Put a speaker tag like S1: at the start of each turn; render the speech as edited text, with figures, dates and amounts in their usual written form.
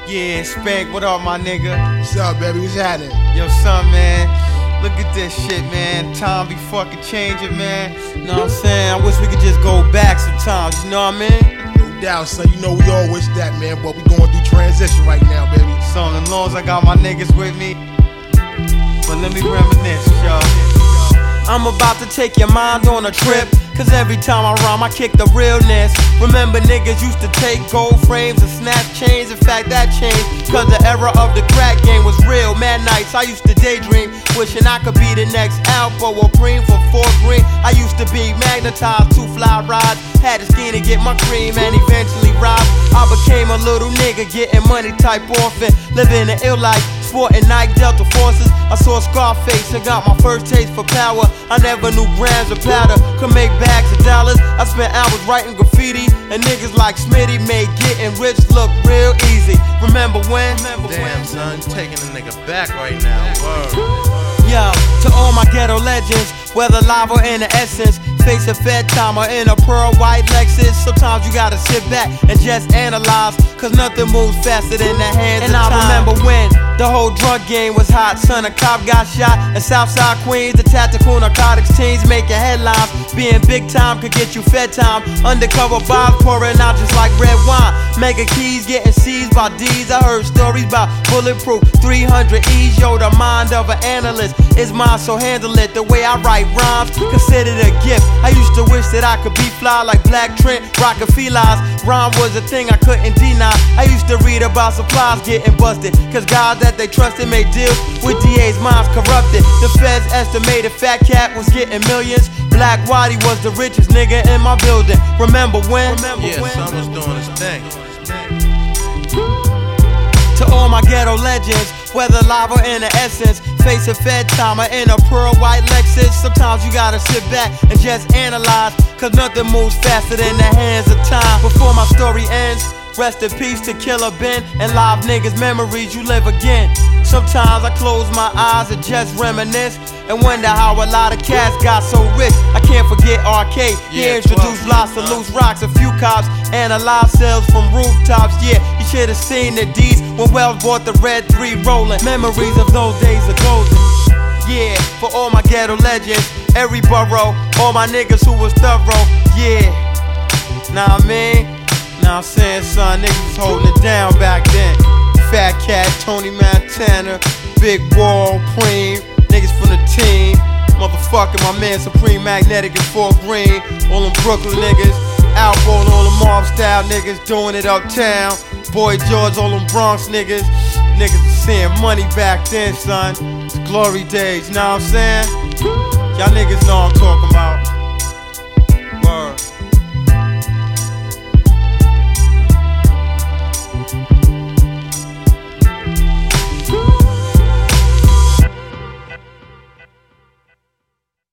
S1: Yeah, Spank, what up, my nigga?
S2: What's up, baby? What's happening?
S1: Yo, son, man, look at this shit, man. Time be fucking changing, man. You know what I'm saying? I wish we could just go back sometimes, you know what I mean?
S2: No doubt, son. You know we all wish that, man, but we going through transition right now, baby.
S1: So, as long as I got my niggas with me, but let me reminisce, y'all. I'm about to take your mind on a trip, cause every time I rhyme I kick the realness. Remember niggas used to take gold frames and snap chains. In fact that changed, cause the era of the crack game was real. Mad nights I used to daydream, wishing I could be the next Alpha or Cream for Fort Green. I used to be magnetized to fly rides, had to scheme to get my cream and eventually rob. I became a little nigga getting money type orphan, living an ill life, sporting Nike Delta Forces. I saw Scarface and got my first taste for power. I never knew grams of powder could make bags of dollars. I spent hours writing graffiti, and niggas like Smitty made getting rich look real easy. Remember when?
S3: Damn, son, you taking a nigga back right now. Word.
S1: Yo, to all my ghetto legends, whether live or in the essence, face a Fed time or in a pearl white Lexus. Sometimes you gotta sit back and just analyze, cause nothing moves faster than the hands of time. And I remember when the whole drug game was hot. Son, a cop got shot in Southside Queens. The tactical narcotics teams making headlines. Being big time could get you fed time. Undercover bobs pouring out just like red wine. Mega keys getting seized by D's. I heard stories about bulletproof 300 E's. Yo, the mind of an analyst is mine, so handle it the way I write rhymes. Consider it a gift. I used to wish that I could be fly like Black Trent, rockin' felines. Rhyme was a thing I couldn't deny. I used to read about supplies getting busted, cause guys that they trusted made deals with DA's minds corrupted. The feds estimated Fat Cat was getting millions. Black Waddy was the richest nigga in my building. Remember when?
S3: Yeah, son was doing his thing.
S1: To all my ghetto legends, whether live or in the essence, face a Fed time or in a pearl white Lexus. Sometimes you gotta sit back and just analyze, cause nothing moves faster than the hands of time. Before my story ends, rest in peace to Killer Ben and live niggas' memories, you live again. Sometimes I close my eyes and just reminisce and wonder how a lot of cats got so rich. I can't forget Arcade. He introduced lots of loose rocks, a few cops, and a lot of sales from rooftops. Yeah, you should have seen the deeds when Wells bought the Red 3 rolling. Memories of those days are golden. Yeah, for all my ghetto legends, every borough, all my niggas who was thorough. Yeah, nah I mean, nah I'm saying, son, niggas was holding it down back then. Fat Cat, Tony Montana, Big Wall, Preem, niggas from the team. Motherfucking my man Supreme Magnetic in Fort Greene. All them Brooklyn niggas, Alpo and all the mob style niggas doing it uptown. Boy George, all them Bronx niggas. Niggas was seeing money back then, son. It's glory days, you know what I'm saying? Y'all niggas know what I'm talking about.